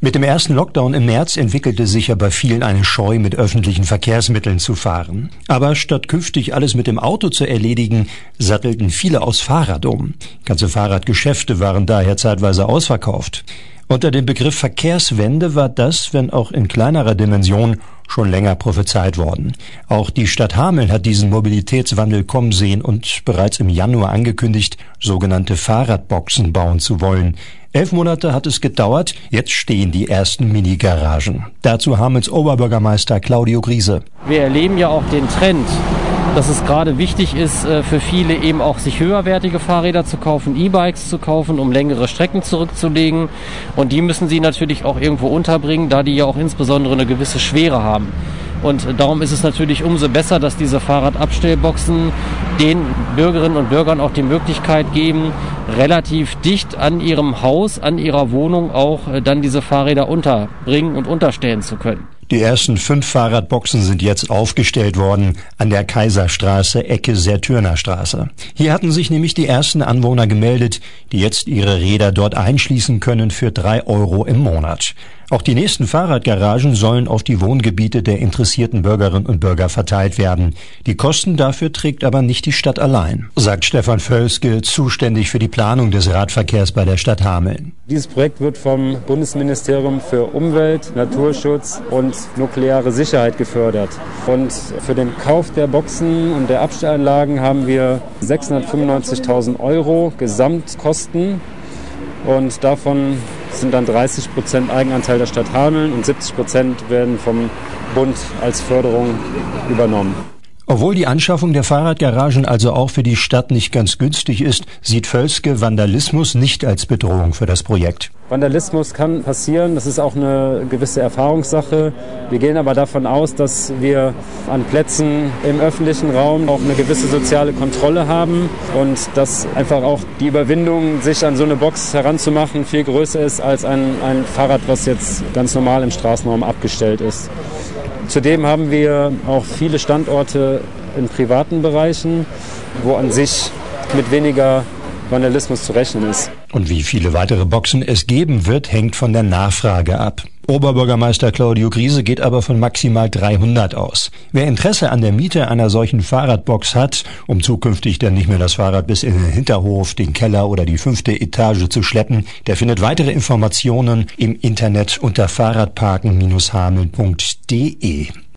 Mit dem ersten Lockdown im März entwickelte sich aber vielen eine Scheu, mit öffentlichen Verkehrsmitteln zu fahren. Aber statt künftig alles mit dem Auto zu erledigen, sattelten viele aufs Fahrrad um. Ganze Fahrradgeschäfte waren daher zeitweise ausverkauft. Unter dem Begriff Verkehrswende war das, wenn auch in kleinerer Dimension, schon länger prophezeit worden. Auch die Stadt Hameln hat diesen Mobilitätswandel kommen sehen und bereits im Januar angekündigt, sogenannte Fahrradboxen bauen zu wollen. 11 Monate hat es gedauert, jetzt stehen die ersten Mini-Garagen. Dazu Hamelns Oberbürgermeister Claudio Griese. Wir erleben ja auch den Trend, dass es gerade wichtig ist, für viele eben auch sich höherwertige Fahrräder zu kaufen, E-Bikes zu kaufen, um längere Strecken zurückzulegen. Und die müssen sie natürlich auch irgendwo unterbringen, da die ja auch insbesondere eine gewisse Schwere haben. Und darum ist es natürlich umso besser, dass diese Fahrradabstellboxen den Bürgerinnen und Bürgern auch die Möglichkeit geben, relativ dicht an ihrem Haus, an ihrer Wohnung auch dann diese Fahrräder unterbringen und unterstellen zu können. Die ersten 5 Fahrradboxen sind jetzt aufgestellt worden an der Kaiserstraße, Ecke Sertürner Straße. Hier hatten sich nämlich die ersten Anwohner gemeldet, die jetzt ihre Räder dort einschließen können für 3 € im Monat. Auch die nächsten Fahrradgaragen sollen auf die Wohngebiete der interessierten Bürgerinnen und Bürger verteilt werden. Die Kosten dafür trägt aber nicht die Stadt allein, sagt Stefan Völske, zuständig für die Planung des Radverkehrs bei der Stadt Hameln. Dieses Projekt wird vom Bundesministerium für Umwelt, Naturschutz und nukleare Sicherheit gefördert. Und für den Kauf der Boxen und der Abstellanlagen haben wir 695.000 € Gesamtkosten. Und davon sind dann 30% Eigenanteil der Stadt Hameln und 70% werden vom Bund als Förderung übernommen. Obwohl die Anschaffung der Fahrradgaragen also auch für die Stadt nicht ganz günstig ist, sieht Völske Vandalismus nicht als Bedrohung für das Projekt. Vandalismus kann passieren, das ist auch eine gewisse Erfahrungssache. Wir gehen aber davon aus, dass wir an Plätzen im öffentlichen Raum auch eine gewisse soziale Kontrolle haben und dass einfach auch die Überwindung, sich an so eine Box heranzumachen, viel größer ist als ein Fahrrad, was jetzt ganz normal im Straßenraum abgestellt ist. Zudem haben wir auch viele Standorte in privaten Bereichen, wo an sich mit weniger Vandalismus zu rechnen ist. Und wie viele weitere Boxen es geben wird, hängt von der Nachfrage ab. Oberbürgermeister Claudio Griese geht aber von maximal 300 aus. Wer Interesse an der Miete einer solchen Fahrradbox hat, um zukünftig dann nicht mehr das Fahrrad bis in den Hinterhof, den Keller oder die 5. Etage zu schleppen, der findet weitere Informationen im Internet unter fahrradparken-hameln.de.